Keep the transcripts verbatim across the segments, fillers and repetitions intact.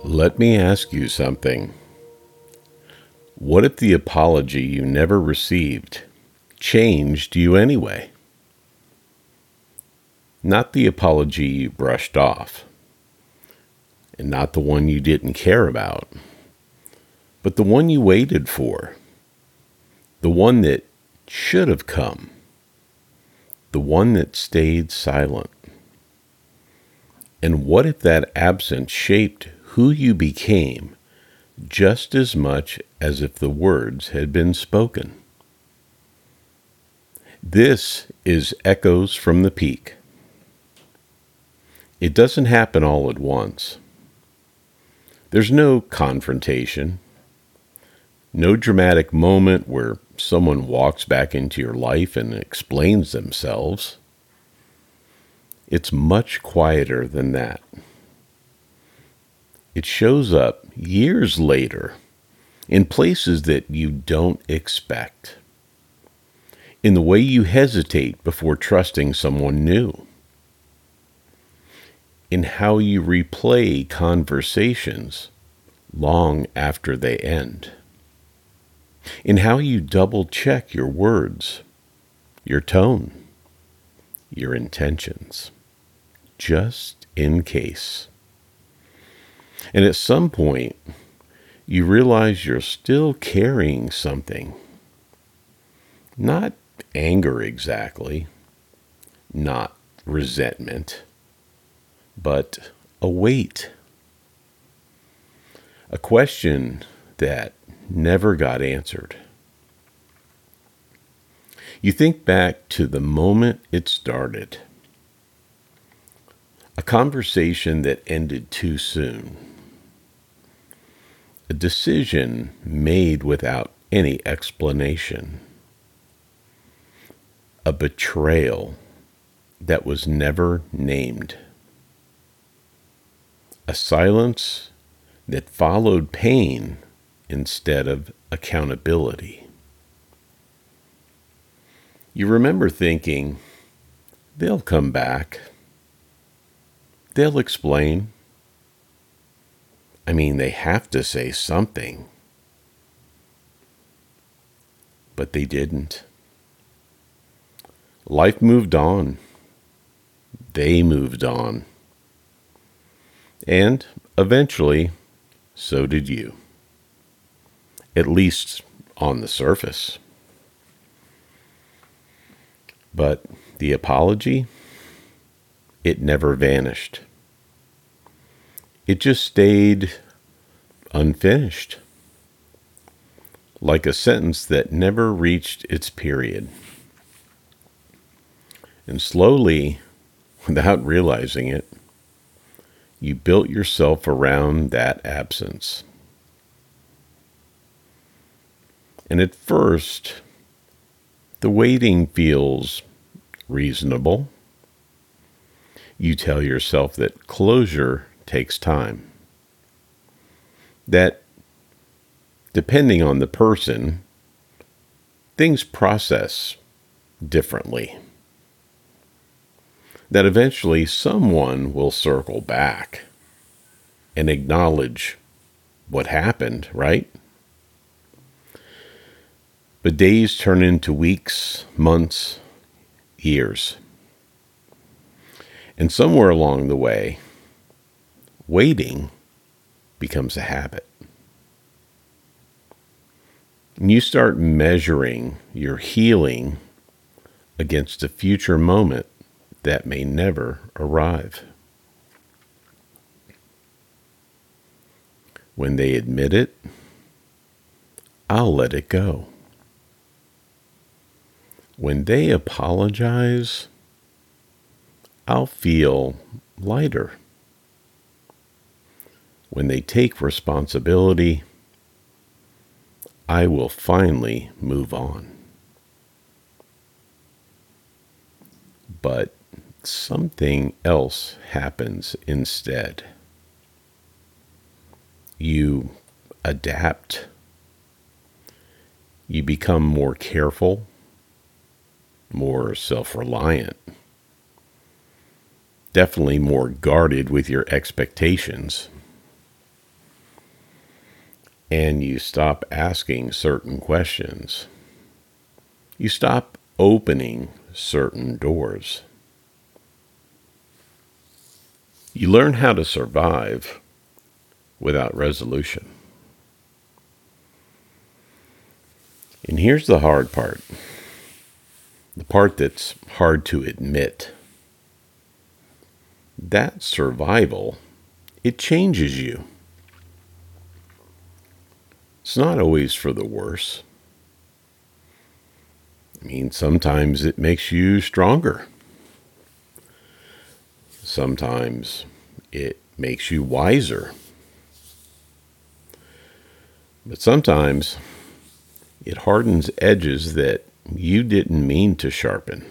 Let me ask you something. What if the apology you never received changed you anyway? Not the apology you brushed off, and not the one you didn't care about, but the one you waited for, the one that should have come, the one that stayed silent. And what if that absence shaped who you became just as much as if the words had been spoken? This is Echoes from the Peak. It doesn't happen all at once. There's no confrontation, no dramatic moment where someone walks back into your life and explains themselves. It's much quieter than that. It shows up years later in places that you don't expect, in the way you hesitate before trusting someone new, in how you replay conversations long after they end, in how you double-check your words, your tone, your intentions, just in case. And at some point, you realize you're still carrying something. Not anger exactly, not resentment, but a weight. A question that never got answered. You think back to the moment it started. A conversation that ended too soon. A decision made without any explanation. A betrayal that was never named. A silence that followed pain instead of accountability. You remember thinking, they'll come back. They'll explain. I mean, they have to say something. But they didn't. Life moved on. They moved on. And eventually, so did you. At least on the surface. But the apology, it never vanished. It just stayed unfinished, like a sentence that never reached its period. And slowly, without realizing it, you built yourself around that absence. And at first, the waiting feels reasonable. You tell yourself that closure takes time. That, depending on the person, things process differently. That eventually someone will circle back and acknowledge what happened, right? But days turn into weeks, months, years. And somewhere along the way, waiting becomes a habit. And you start measuring your healing against a future moment that may never arrive. When they admit it, I'll let it go. When they apologize, I'll feel lighter. When they take responsibility, I will finally move on. But something else happens instead. You adapt. You become more careful, more self-reliant, definitely more guarded with your expectations. and you stop asking certain questions. You stop opening certain doors. You learn how to survive without resolution. And here's the hard part. The part that's hard to admit. That survival, it changes you. It's not always for the worse. I mean, sometimes it makes you stronger. Sometimes it makes you wiser. But sometimes it hardens edges that you didn't mean to sharpen.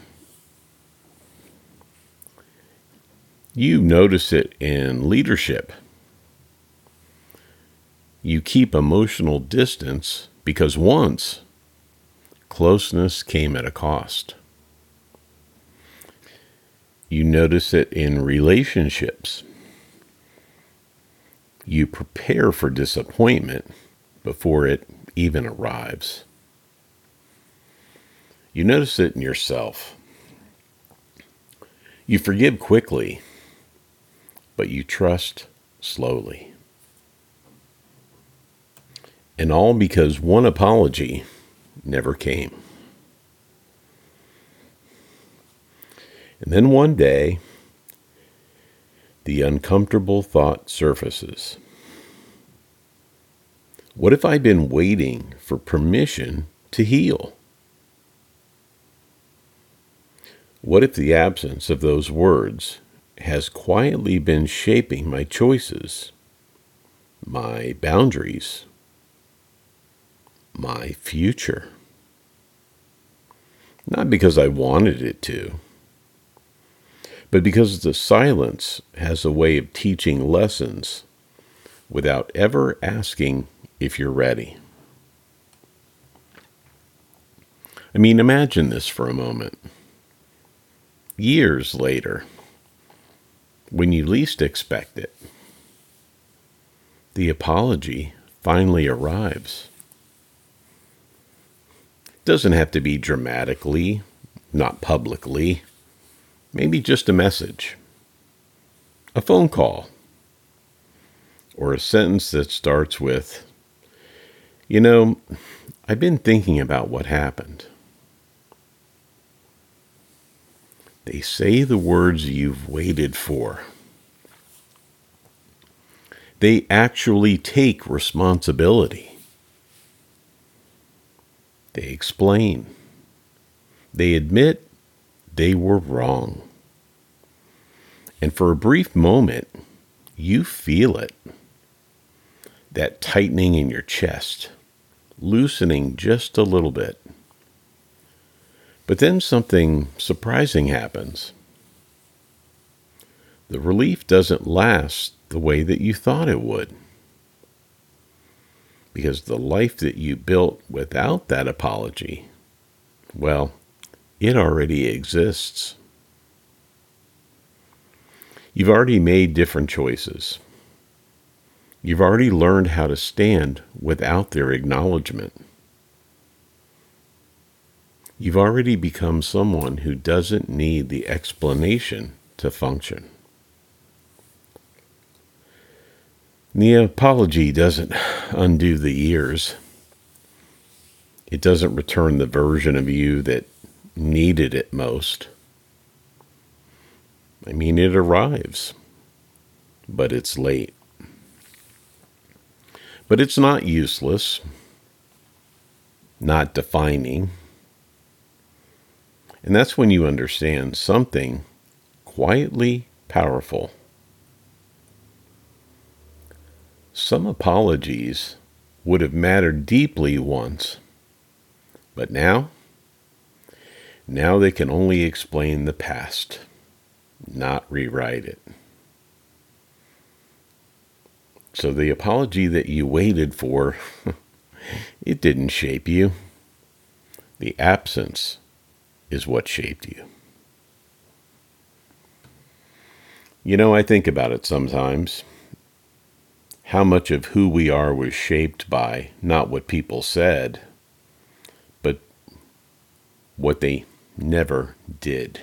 You notice it in leadership. You keep emotional distance because once closeness came at a cost. You notice it in relationships. You prepare for disappointment before it even arrives. You notice it in yourself. You forgive quickly, but you trust slowly. And all because one apology never came. And then one day, the uncomfortable thought surfaces. What if I'd been waiting for permission to heal? What if the absence of those words has quietly been shaping my choices, my boundaries, my future? Not because I wanted it to, but because the silence has a way of teaching lessons without ever asking if you're ready. I mean, imagine this for a moment. Years later, when you least expect it, the apology finally arrives. It doesn't have to be dramatically, not publicly, maybe just a message, a phone call, or a sentence that starts with, you know, I've been thinking about what happened. They say the words you've waited for. They actually take responsibility. They explain. They admit they were wrong. And for a brief moment, you feel it. That tightening in your chest, loosening just a little bit. But then something surprising happens. The relief doesn't last the way that you thought it would. Because the life that you built without that apology, well, it already exists. You've already made different choices. You've already learned how to stand without their acknowledgement. You've already become someone who doesn't need the explanation to function. The apology doesn't undo the years. It doesn't return the version of you that needed it most. I mean, it arrives, but it's late. But it's not useless, not defining. And that's when you understand something quietly powerful. Some apologies would have mattered deeply once, but now, now they can only explain the past, not rewrite it. So the apology that you waited for, it didn't shape you. The absence is what shaped you. You know, I think about it sometimes. how much of who we are was shaped by not what people said, but what they never did.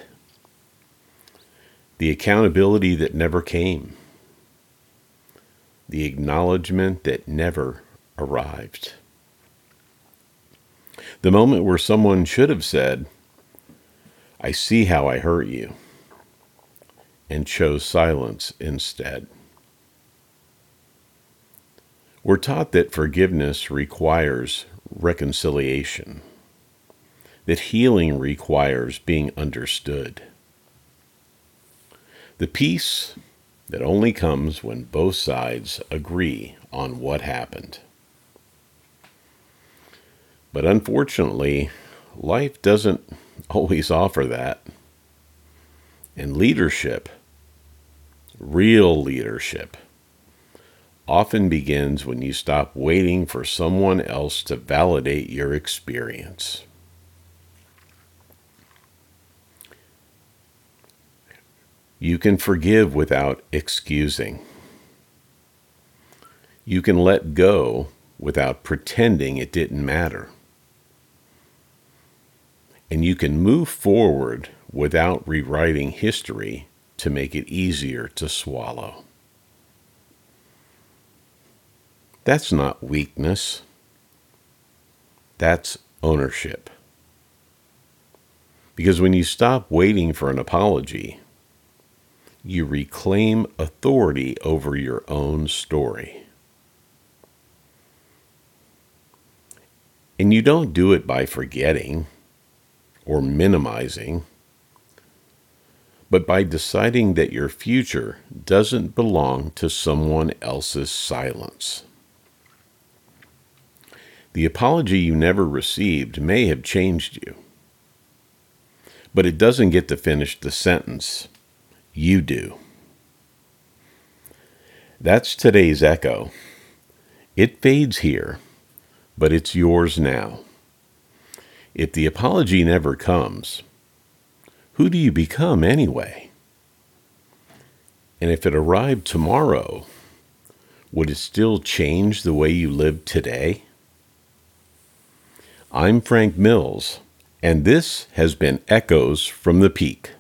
The accountability that never came. The acknowledgement that never arrived. The moment where someone should have said, "I see how I hurt you," and chose silence instead. We're taught that forgiveness requires reconciliation, that healing requires being understood. The peace that only comes when both sides agree on what happened. But unfortunately, life doesn't always offer that. And leadership, real leadership, often begins when you stop waiting for someone else to validate your experience. You can forgive without excusing. You can let go without pretending it didn't matter. And you can move forward without rewriting history to make it easier to swallow. That's not weakness. That's ownership. Because when you stop waiting for an apology, you reclaim authority over your own story. And you don't do it by forgetting or minimizing, but by deciding that your future doesn't belong to someone else's silence. The apology you never received may have changed you, but it doesn't get to finish the sentence. You do. That's today's echo. It fades here, but it's yours now. If the apology never comes, who do you become anyway? And if it arrived tomorrow, would it still change the way you live today? I'm Frank Mills, and this has been Echoes from the Peak.